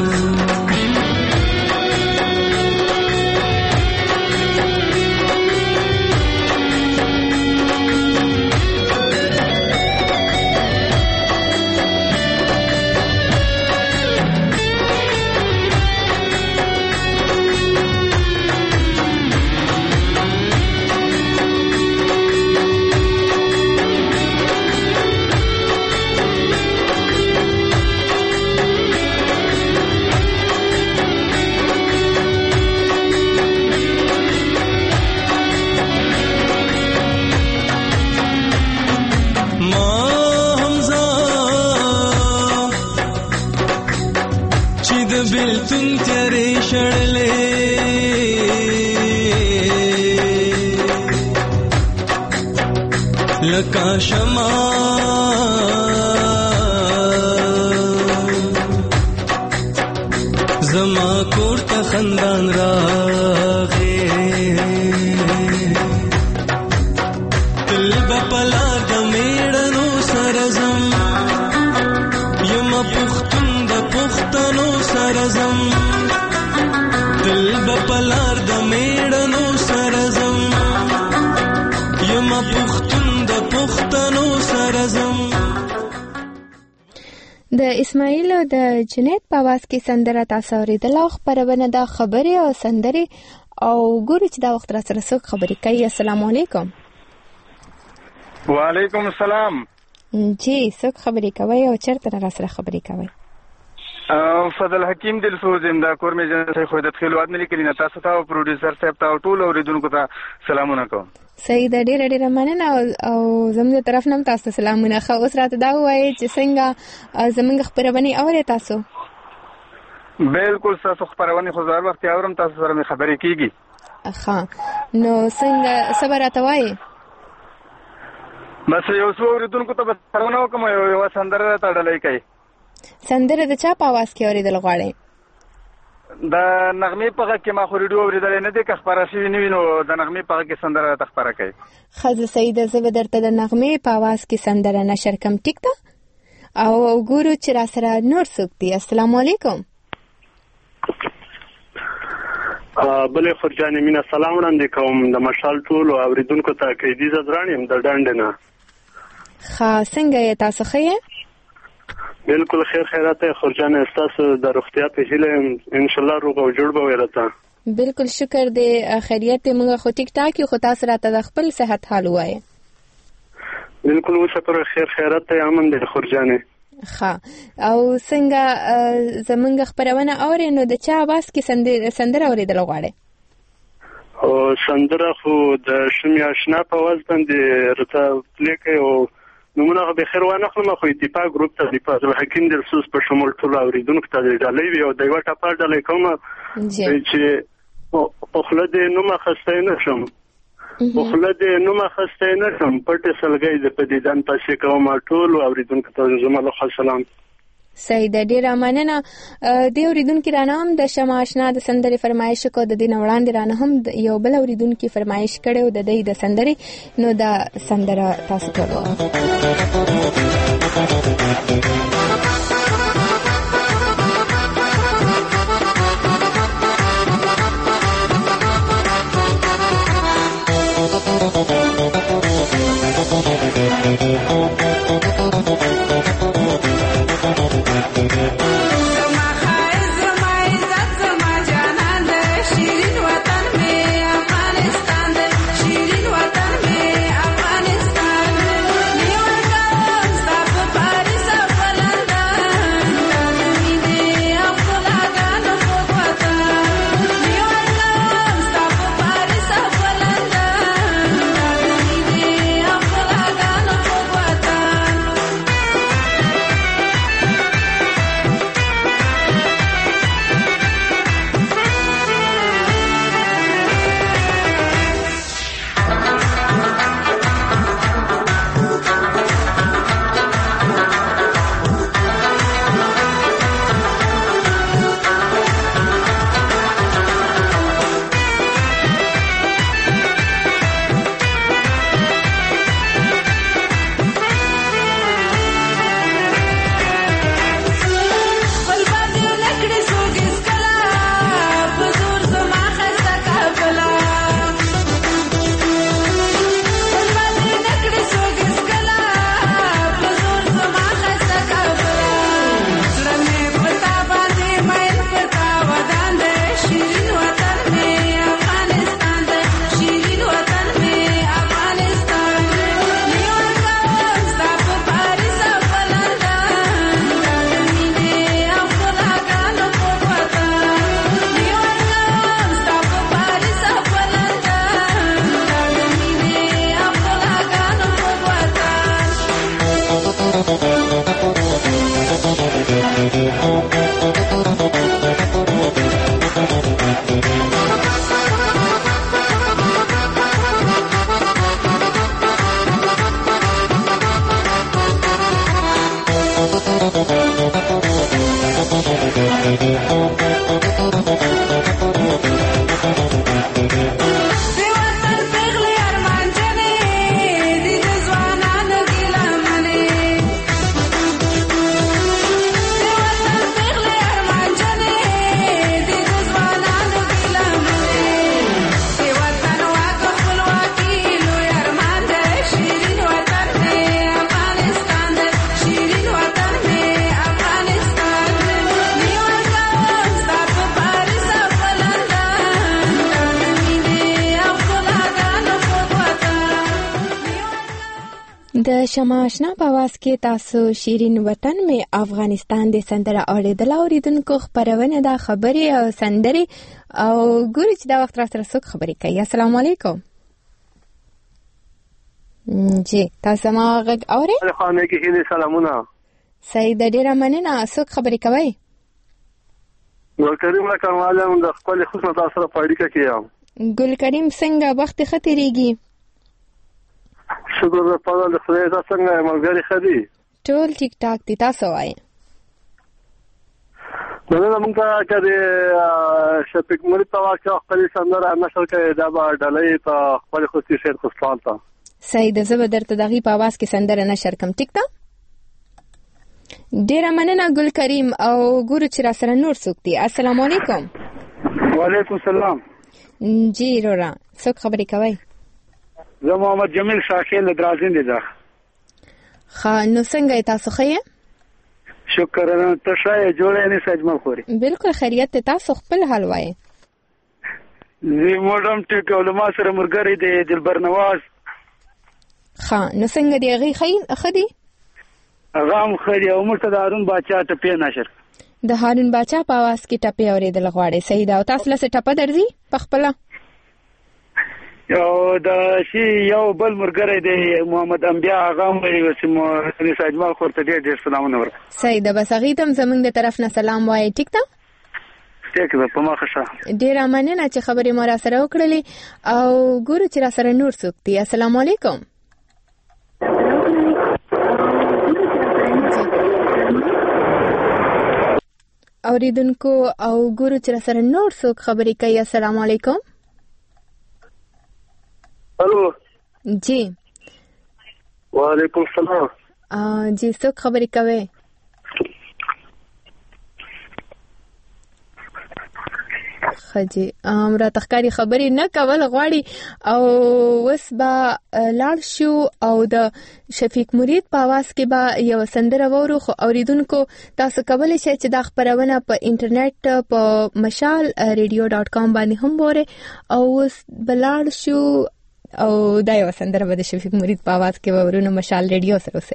बिल्तुन तेरे शड़ले लका शमा जमा कोर्ट खंदान रागे तिल बपला दमेड़नो सरजम यमा पुख्तुन द पुख्तनो सरजम दिल बपलार द मेड़नो सरजम यमा पुख्तुन द पुख्तनो सरजम د اسماعیل او د جنید په आवाज کې سندره تاسو اوریدل او خبرونه د خبرې او سندرې او ګورو چې دا وخت را سره څوک خبرې کوي. السلام علیکم. وعلیکم السلام. جی څوک خبرې کوي او چیرته را سره خبرې کوي؟ فضل حکیم دلسوز امدا کور می جن خو د خلوات ملي کلینا تاسو ته او پروډوسر صاحب ته ټول اوریدونکو ته سلامونه کوم. صحیح د ډېر مننه او زموږ طرف نم تاسو سلامونه. خو اوس راته دا وایي چې څنګه زموږ خبرونه اوري تاسو؟ بالکل تاسو خبرونه خو زار وخت اورم تاسو سره می خبرې کیږي. ښه نو څنګه صبر راته وایي؟ بس یو څو اوریدونکو ته خبرونه کوم یو سندره تړلې کوي. سندره د چا په आवाज کې اوریدل غواړي؟ د نغمې په غږ کې ما خو ریډیو اوریدل نه دي که خبره شوی نه وینو د نغمې په غږ کې سندره تخبره کوي. خزه سید زو درته د نغمې په आवाज کې سندره نشر کم ټیک ده او ګورو چې را سره نور څوک دی. السلام علیکم. بلې خورجانې مینا سلام وړاندې کوم د مشال ټول اوریدونکو ته کیدی زدرانیم د ډانډنه. ښه څنګه یې تاسو ښه یې؟ بالکل خیر خیرات خورجان استاسو د روغتیا په هیله ان شاء الله روغ او جوړ به ورته. بالکل شکر دې خیریت موږ خو ټیک ټاک یو خو تاسو راته د خپل صحت حال وایي. بالکل اوس پر خیر خیرات ته امن دې خورجانې. ښه او څنګه زمونږ خبرونه اوري نو د چا आवाज کې سندره اوریدل غواړي؟ او سندره خو د شمیا آشنا په आवाज باندې رته لیکي او نمونه به خیر وانه خو خو اتفاق ګروپ ته د فضل حکیم دلسوس په شمول ټول اوریدونکو ته ډالۍ وي او دایو ټاپا ډالۍ کوم چې په خلد نو ما خسته نه شم په خلد نو ما خسته نه شم پټ سلګي د پدیدان پاسې کوم ټول اوریدونکو ته زموږ سلام. سید ډیر مننه. د اوریدونکو رانه هم د شمع آشنا د سندرې فرمایش کو د دین وړاندې رانه هم یو بل اوریدونکو فرمایش کړو د دې د سندرې نو دا سندره تاسو ته Afghanistan د شمع آشنا په आवाज کې تاسو شیرین وطن می افغانستان د سندره اوریدل اوریدونکو خبرونه د خبري او سندري او ګوري چې دا وخت را سره څوک خبري کوي. السلام علیکم. جی تاسو ما غږ اوري؟ خانه کې هیله سلامونه. سید ډیره مننه. څوک خبري کوي؟ ګل کریم لا کومالم د خپل خصوصا تاسو سره پاړیکه کیام. ګل کریم څنګه وخت خطرېږي؟ شکر په خپل خدای تاسو څنګه ملګری خدي ټول ټیک ټاک دي. تاسو وایي نو موږ ته چې شپږ مړ په واقع خپل سندره نشر کې دا به ډلې په خپل خوستي شعر خوستان تا سید زبر درته دغه په आवाज کې سندره نشر کوم. ټیک ده. ډیر مننه ګل کریم او ګورو چې را سره نور څوک دي. السلام علیکم. وعلیکم السلام. جی رورا څوک خبرې کوي؟ زه محمد جمیل شاکر له درازین دي. خا نو څنګه تاسو خې؟ شکر ته شای جوړې نه سجمل خوري. بالکل خیریت. تاسو خپل حال وایي؟ زه موډم ټیک علماء سره مرګري دي دلبر نواز. خا نو څنګه دی غي خدي؟ اغام خدي او مرتضی هارون باچا ته پی نشر. د هارون باچا په आवाज کې ټپه اورېدل غواړي. صحیح ده. او تاسو له ټپه درځي په خپل؟ یو د شي یو بل مرګره دی محمد انبیا هغه مې وسمو سجمال خورته ډېر سلامونه ورک. صحیح ده. بس هغه تم زمونږ د طرف نه سلام وایي. ټیک ده. ټیک ده. په مخه شه. ډېر مننه چې خبرې مو را سره وکړلې او ګورو چې را سره نور څوک دي. السلام علیکم. اوریدونکو او ګورو چې را سره نور څوک خبرې کوي. السلام علیکم. الو. جی. وعلیکم السلام. جی څوک خبرې کوي؟ خجی را تخکاری خبرې نه کول غواړي او وس با لاړ شو او د شفیق مرید په आवाज کې با یو سندره وورو. خو اوریدونکو تاسو کولی شئ چې دا خبرونه په انټرنیټ په mashalradio.com باندې هم وره او وس بلاړ شو او دا یو سندره به د شفیق مرید په आवाज کې وورو. نو مشال ریډیو سره اوسه.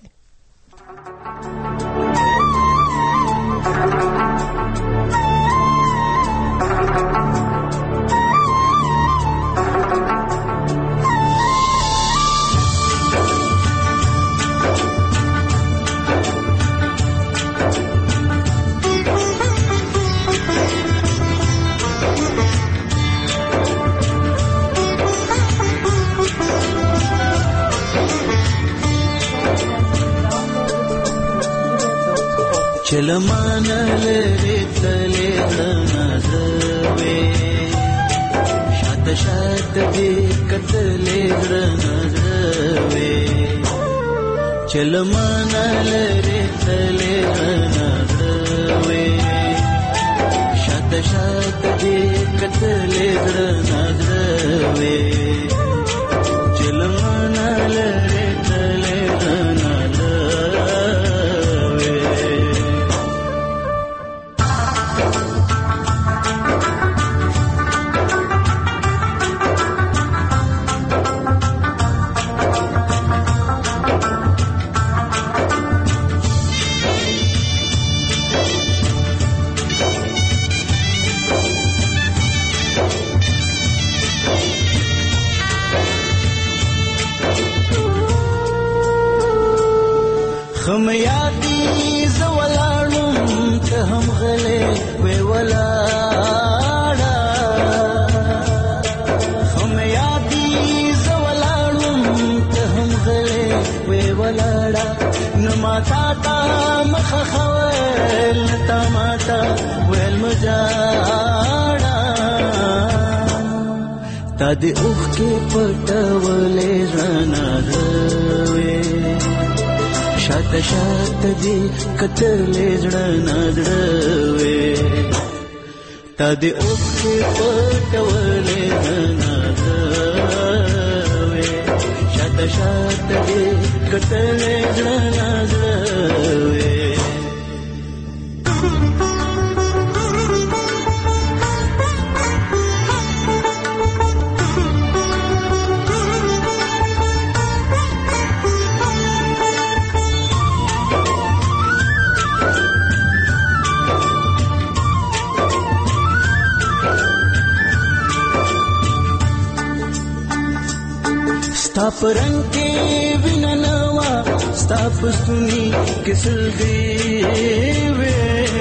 چلمان لری تلی نازوی شاد شاد دی کتلی نازوی چلمان لری تلی نازوی شاد شاد دی کتلی نازوی چلمان لری تلی خم یادی زولانم ته هم غلې وی ولاړه خم یادی زولانم ته هم غلې وی ولاړه نو ماتا تا مخ خوال تا ماتا ویل مجا تا دې اوښکې پټولې زړه نازوې شاته شاته دې کتلې زړه نازوې تا دې اوښکې پټولې زړه نازوې شاته شاته دې کتلې زړه نازوې ستا پرنګ کې وینا نوا ستا پستونی کسل دی وې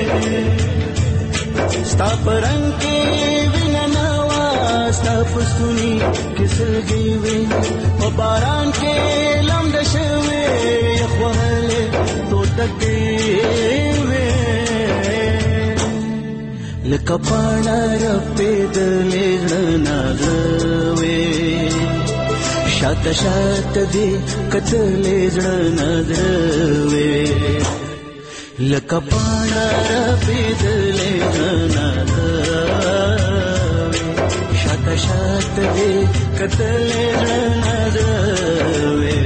ستا پرنګ کې وینا نوا ستا پستونی کسل دی وې په باران کې لمد شوي خپل تو تکي وې لکه پاڼه رپې دلې نازوي شاته شاته دې کتلې زړه نازوې لکه پاڼه رپېدلې زړه نازوې شاته شاته دې کتلې زړه نازوې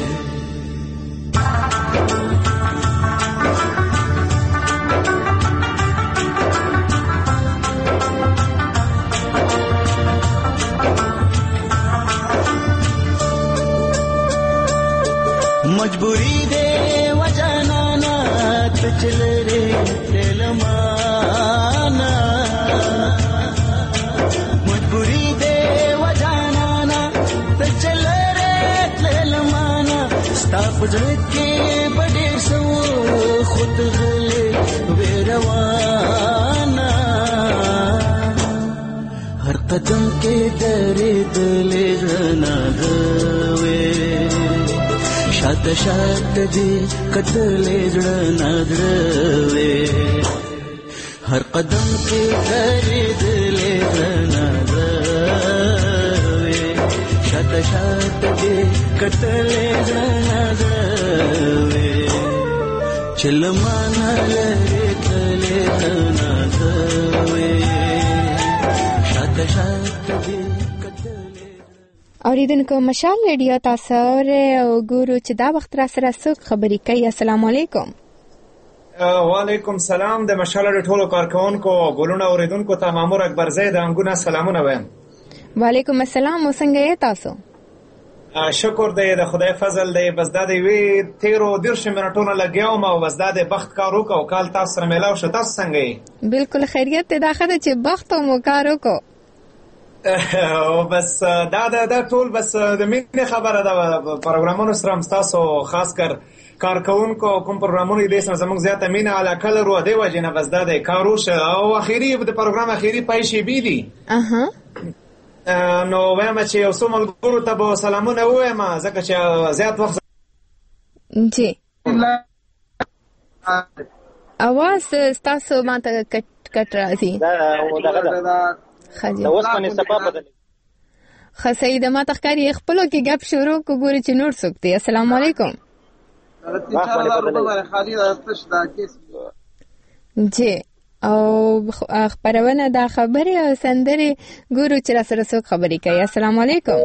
मजबूरी दे वजनाना चल रे तेलमाना मजबूरी दे वजनाना चल रे तेलमाना स्ताप के बड़े सो खुद गले वेरवाना हर कदम के दरे दले जना गवे شاته شاته دې کتلې زړه نازوې هر قدم کې درېدلې زړه نازوې شاته شاته دې کتلې زړه نازوې چلمانه لرې تلې زړه نازوې شاته شاته دې اوریدونکو مشال ریډیو تاسو او ګورو چې دا وخت را سره څوک خبرې کوي. السلام علیکم. وعلیکم سلام. د مشال ریډیو ټولو کارکونکو ګورونو اوریدونکو ته مامور اکبر زید انګونه سلامونه وایم. وعلیکم السلام. وسنګ یې تاسو؟ شکر دی د خدای فضل دی. بس دا دی وی 13 منټونه لګیاوم او بس دا د بخت کار وکاو کال تاسو سره ملاو شو. تاسو څنګه یې؟ بالکل خیریت دی. دا خدای چې بخت مو کار وکاو او بس دا ټول بس د مینې خبره ده. پروګرامونو سره تاسو خاص کر کارکونکو کوم پروګرامونو دې سره زموږ زیاته مینه علاقه لرو دی وجه نه بس دا د کاروش او اخیری د پروګرام اخیری پایشي بي دي. نو وایم چې یو څو ملګرو ته به سلامونه وایم ځکه چې زیات وخت جی اواز تاسو ماته کټ راځي. د اوسمنې سبا بدل خسې د ما تخکاری خپلو کې غب شروع کو ګوري چې نور څوک دی. السلام علیکم. جی او خبرونه دا خبره او سندره ګورو چې را سره څوک خبرې کوي. السلام علیکم.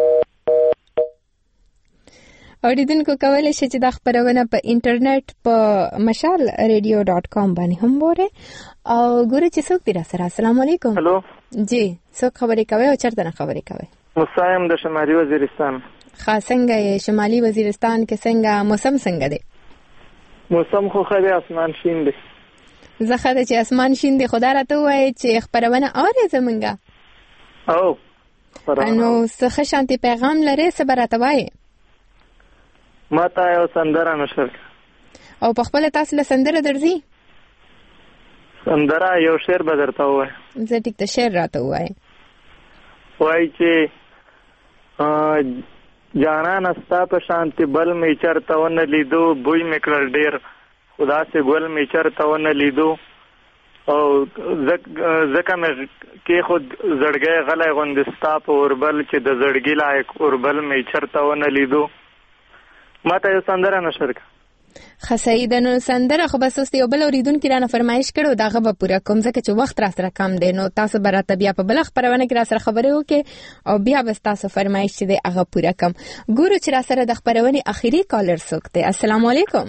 اوریدونکو کولای شي چې دا خبرونه په انټرنیټ په mashalradio.com باندې هم وره او ګورو چې څوک دی را سره. السلام علیکم. هلو جی څوک خبرې کوي او چرته نه خبرې کوي؟ مسایم د شمالي وزیرستان. څنګه یې شمالي وزیرستان کې څنګه موسم څنګه دی؟ موسم خو خدای اسمان شین دی. زه خدای چې اسمان شین دی. خدا راته وایي چې خبرونه اورې زمونږه او نو څه شانتي پیغام لري څه براته وایي؟ ما ته یو سندره نشر او په خپل تاسو له سندره درځي؟ سندره یو شعر به درته ووایم. زه ټیک ته شعر راته ووایم. وایي چې جانان ستا په شانتي بل مې چرته ونه لیدو بوی مې کړل ډېر خدا سي ګل مې چرته ونه لیدو او ځکه مې کې خود زړګی غلی غوندې ستا په اوربل چې د زړګي لایق اوربل مې چرته ونه لیدو. ما ته یو سندره نشر کړه. ښه صحیح ده. نو سندره خو بس اوس یو بل اورېدونکي رانه فرمایش کړی و، د هغه به پوره کوم ځکه چې وخت را سره کم دی. نو تاسو به راته بیا په بله خپرونه کې را سره خبرې وکړئ او بیا به ستاسو فرمایش چې دی هغه پوره کم. ګورو چې را سره د خپرونې اخري کالر څوک دی. السلام علیکم.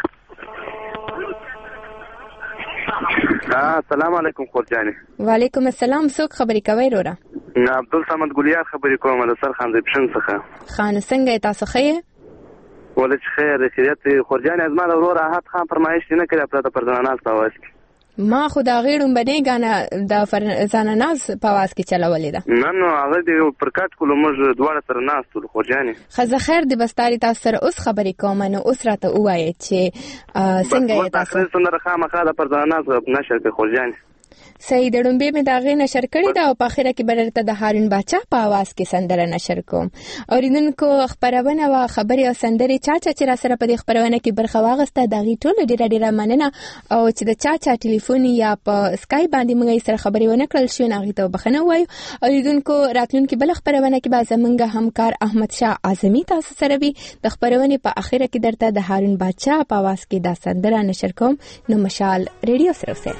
السلام علیکم خورجانې. وعلیکم السلام. څوک خبرې کوئ وروره؟ عبدالصمد ګلیار خبرې کوم د سرخان د پشن څخه. ښه نو څنګه یې تاسو ښه یې؟ ولې چې خیر د خیریت خورجانې زما د ورور راحت خان فرمایش نه کړی پرته پر ځاناز په اواز کې. ما خو د هغې ډومبنۍ ګانه د ځاناناز په اواز کې چلولې ده. نه نو هغه د پر کټ کولو موږ دواړه سره ناست ولو خورجانې. ښه زه خیر د بستاري تاسو سره اوس خبرې کوم. نو اوس راته ووایئ چې څنګه یې تاسو سندره خامخا د پر ځاناز نشر کړې خورجانې. صحیح ده. ډومبې مې د هغې نشر کړې ده او په اخره کې به درته د هارون باچا په اواز کې سندره نشر کوم. اورېدونکو خپرونه وه خبرې او سندرې. چا چې را سره په دې خپرونه کې برخه واخیسته د هغې ټولو ډېره مننه. او چې د چا ټلیفون یا په سکای باندې موږ یې سره خبرې ونه کړل شوې نو هغې ته بخښنه ووایو. اورېدونکو راتلونکي بله خپرونه کې به زموږ همکار احمد شاه اعظمي تاسو سره وي. د خپرونې په اخره کې درته د هارون باچا په اواز کې دا سندره نشر کوم. نو مشال ریډیو سره اوسئ.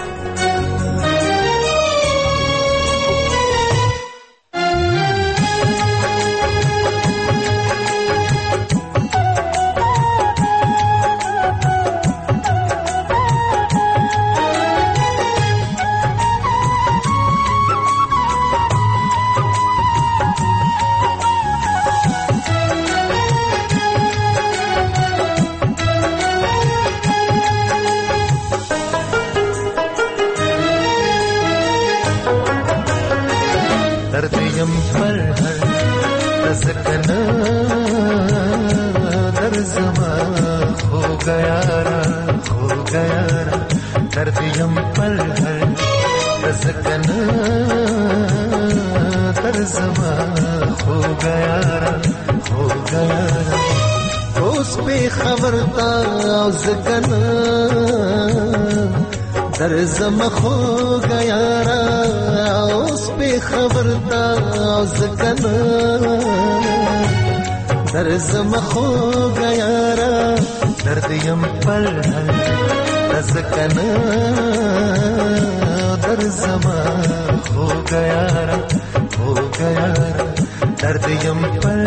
درزم خو گیارا اوس په خبر تا زکنا درزم خو گیارا درد یم پل زکنا درزم خو گیارا درد یم پل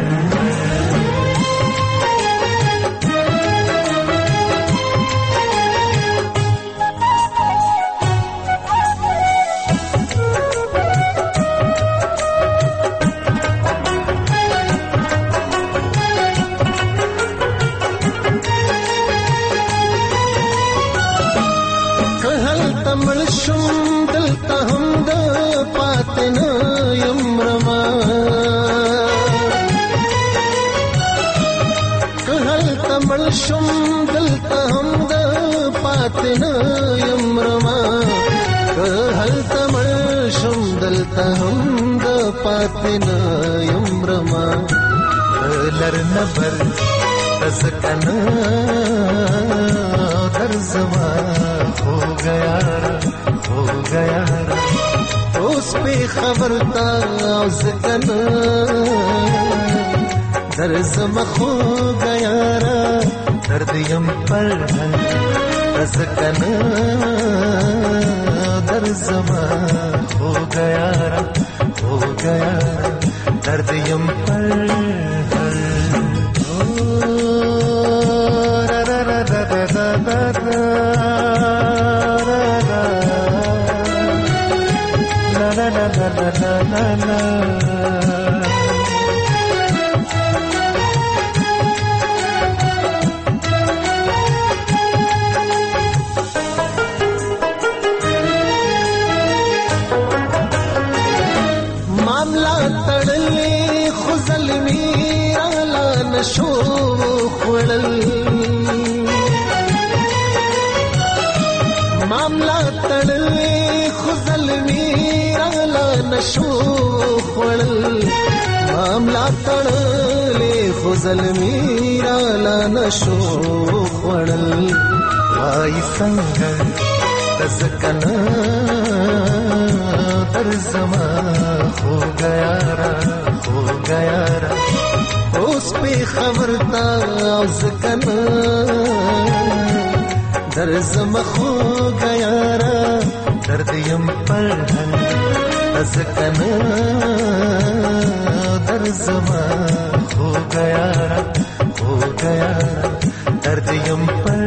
شم دلته هم د پاتنه یمرما که هلته مړ شم دلته هم د پاتنه یمرما لرنه بر تزکنه در زما خو گیا اوس په خبر تا زکنه در زما خو گیا درد یم پل زکنا در زما ہو گیا درد یم پل معاملہ تڑلے خزل میرا نشو خړل معاملہ تڑلے خزل میرا نشو خړل وای څنګه दसकना दर्जमा हो गया रा उस पे खबरता उसकना दर्जमा हो गया रा दर्द यम पर दसकना दर्जमा हो गया रा दर्द यम पर